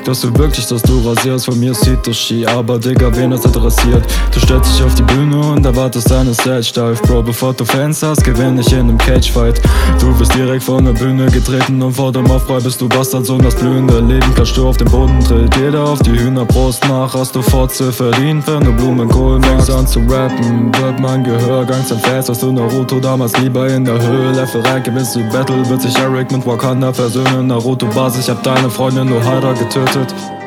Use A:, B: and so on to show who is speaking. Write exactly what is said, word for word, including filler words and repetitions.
A: Glaubst du wirklich, dass du rasierst? Von mir sieht das Ski, aber Digga, wen das interessiert? Du stellst dich auf die Bühne und erwartest eine Stage-Dive. Bro, bevor du Fans hast, gewinn ich in einem Cage-Fight. Du wirst direkt von der Bühne getreten und vor dem Aufprall bist du Bastardsohn. Das blühende Leben kannst du auf den Boden, trillt jeder auf die Hühnerbrust nach. Hast du Fotze verdient, wenn du Blumenkohl magst. An zu rappen, wird mein Gehör ganz am Fest. Hast du Naruto damals lieber in der Höhe? Läfferei gewinnst du Battle, wird sich Eric mit Wakanda versöhnen. Naruto Bass, ich hab deine Freundin Ohara getötet.